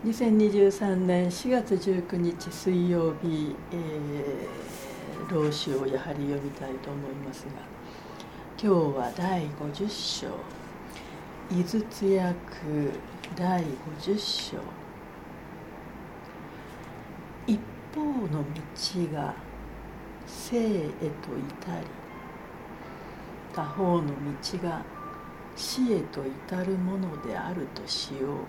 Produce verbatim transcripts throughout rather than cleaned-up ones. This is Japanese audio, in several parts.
にせんにじゅうさんねんしがつじゅうくにち水曜日、えー、老子をやはり読みたいと思いますが、今日はだいごじゅっしょう、井筒訳だいごじゅっしょう。一方の道が生へと至り、他方の道が死へと至るものであるとしよう。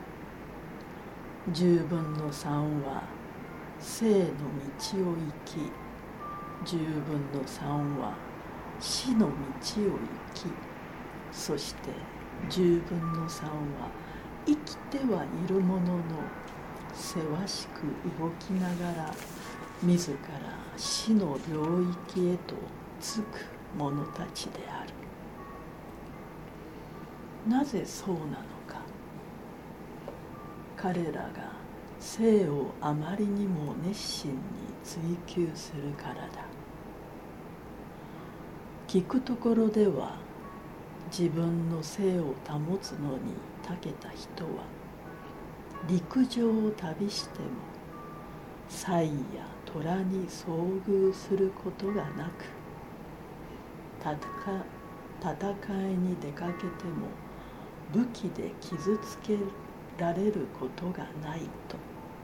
十分の三は生の道を行き、十分の三は死の道を行き、そして十分の三は生きてはいるもののせわしく動きながら自ら死の領域へと着く者たちである。なぜそうなのか。彼らが生をあまりにも熱心に追求するからだ。聞くところでは、自分の生を保つのに長けた人は陸上を旅しても犀や虎に遭遇することがなく、戦いに出かけても武器で傷つけられることがないと。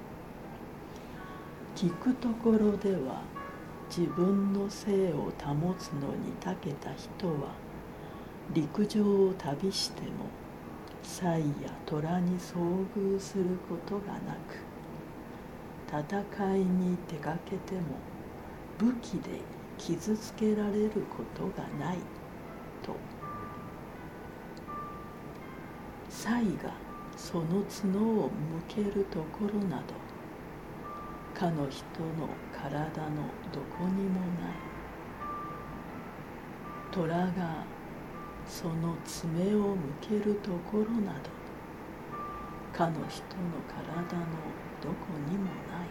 聞くところでは、自分の生を保つのに長けた人は陸上を旅しても犀や虎に遭遇することがなく、戦いに出かけても武器で傷つけられることがないと。犀がその角を向けるところなど、かの人の体のどこにもない。虎がその爪を向けるところなど、かの人の体のどこにもない。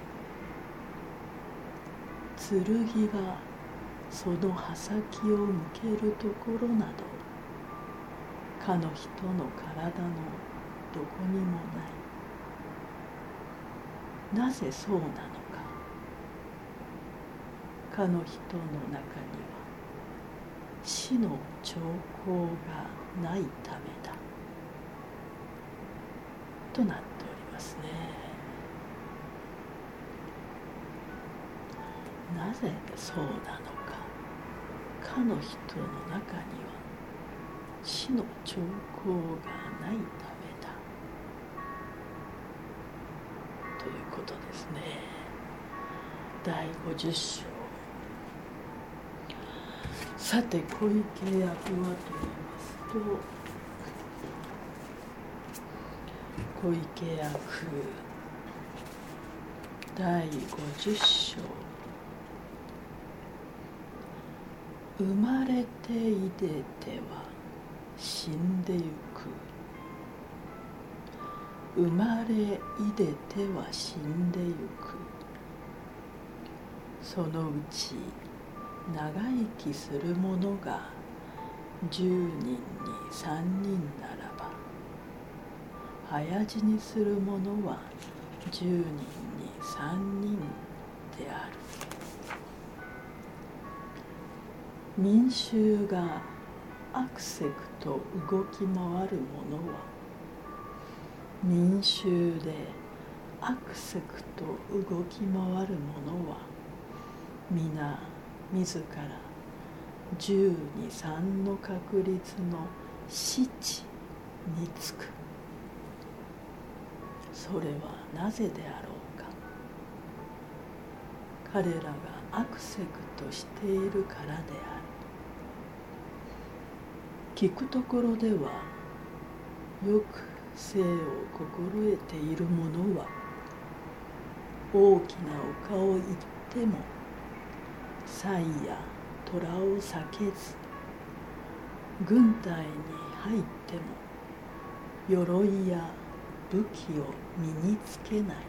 剣がその刃先を向けるところなど、かの人の体のどこにもない。なぜそうなのか。かの人の中には死の兆候がないためだとなっておりますね。なぜそうなのか。かの人の中には死の兆候がないためだということですね。だいごじゅっしょう。さて、小池役はと言いますと、小池役だいごじゅっしょう。生まれていでては死んでゆく。生まれいでては死んでゆく。そのうち長生きする者が十人に三人ならば、早死にする者は十人に三人である。民衆があくせくと動き回る者は、民衆であくせくと動き回る者は、皆自ら十二三の確率の死地につく。それはなぜであろうか。彼らがあくせくとしているからである。聞くところでは、よく生を心得ている者は、大きな丘を行っても犀や虎を避けず、軍隊に入っても鎧や武器を身につけない。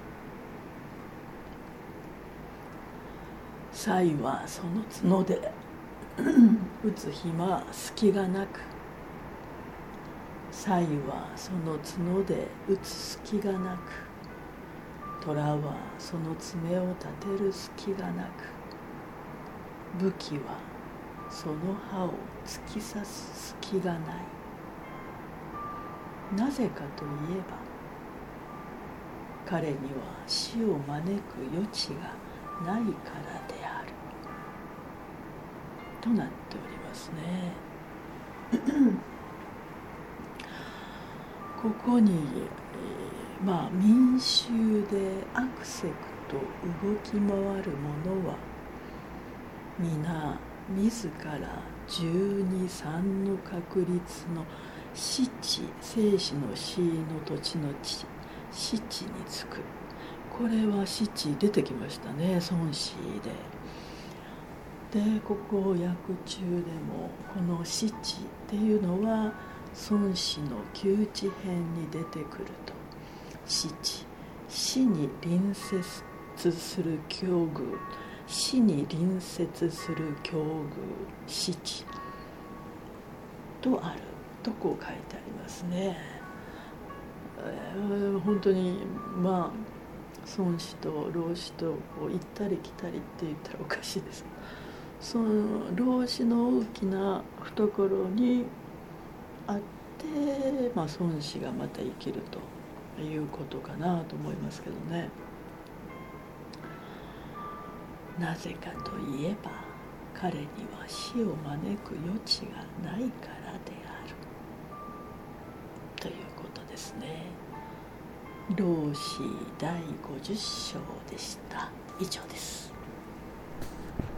犀はその角で撃つ暇は隙がなく、犀はその角で撃つ隙がなく、 虎はその爪を立てる隙がなく、武器はその歯を突き刺す隙がない。なぜかといえば、彼には死を招く余地がないからであるとなっておりますね。ここに、えー、まあ民衆でアクセクと動き回る者は皆自ら十二三の確率の死地、生死の死の土地の地、死地につく。これは死地出てきましたね、孫子で。でここ訳中でもこの死地っていうのは孫子の窮地編に出てくると、死地、死に隣接する境遇、死に隣接する境遇、死地とあるとこう書いてありますね。えー、本当にまあ孫子と老子とこう行ったり来たりって言ったらおかしいです。その老子の大きな懐にあって、まあ、孫子がまた生きるということかなと思いますけどね。なぜかといえば、彼には死を招く余地がないからであるということですね。老子だいごじゅっ章でした。以上です。